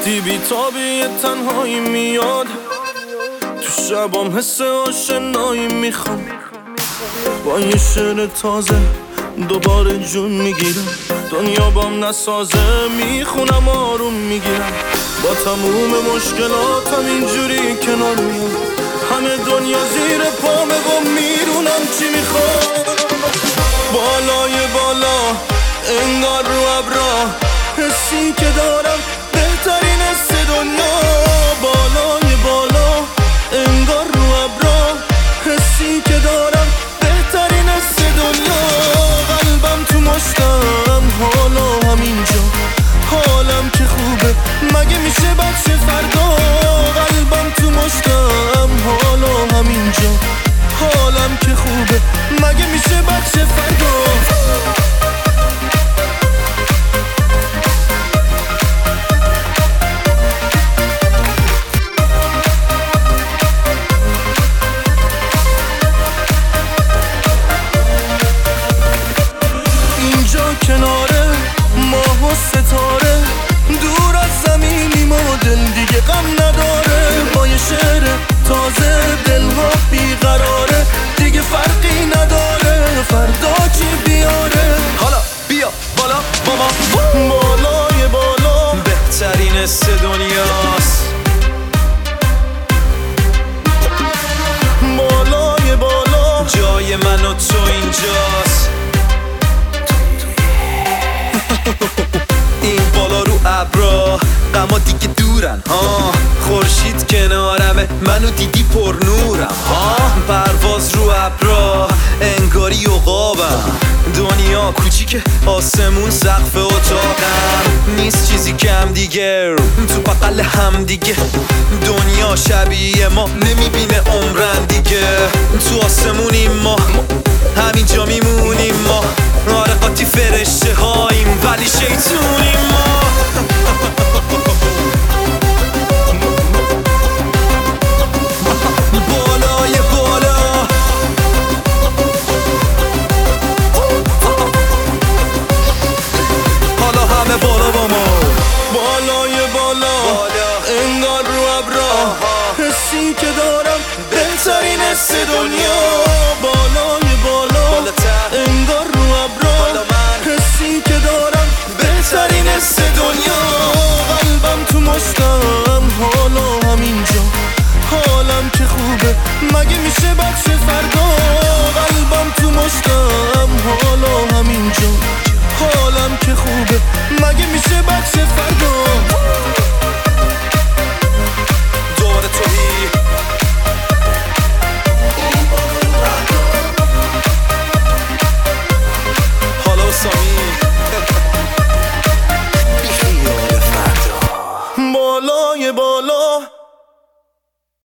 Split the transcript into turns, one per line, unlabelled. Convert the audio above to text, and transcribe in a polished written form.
وقتی بی تابی تنهایی میاد، تو شبام حس آشنایی میخوام. با یه شعر تازه دوباره جون میگیرم، دنیا بام نسازه میخونم آروم میگیرم. با تموم مشکلاتم اینجوری کنار میام، همه دنیا زیر پامه و میدونم چی میخوام. بالای بالا انگار رو ابرا، حسی که دارم بهترین حس دنیا. بالای بالا انگار رو ابرا، حسی که دارم بهترین حس دنیا. قلبم تو مشتم حالا همینجا، حالم که خوبه مگه میشه بچه فردا. قلبم تو مشتم حالا همینجا، حالم که خوبه مگه میشه بچه فردا. کناره ماه و ستاره، دور از زمینیم و دل دیگه غم نداره. با یه شعر تازه دلها بیقراره، دیگه فرقی نداره فردا چی بیاره. حالا بیا بالا ماما، بالای بالا بهترین حس دنیاست. بالای بالا جای من و تو اینجاست. این بالا رو ابرا غما دیگه دورن ها، خورشید کنارمه منو دیدی پر نورم ها. پرواز رو ابرا انگاری عقابم، دنیا کوچیکه آسمون سقف اتاقم. نیست چیزی کم دیگه تو بغل هم دیگه، دنیا شبیه ما نمیبینه عمرن دیگه. تو آسمونیم ما همینجا میمونیم ما، آره قاطی فرشته هاییم ولی شیطونیم.